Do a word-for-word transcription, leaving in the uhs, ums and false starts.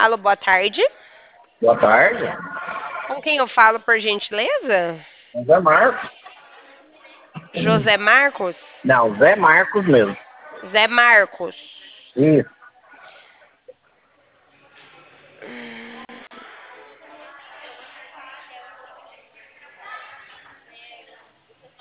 Alô, boa tarde. Boa tarde. Com quem eu falo, por gentileza? Zé Marcos. José Marcos? Não, Zé Marcos mesmo. Zé Marcos. Isso.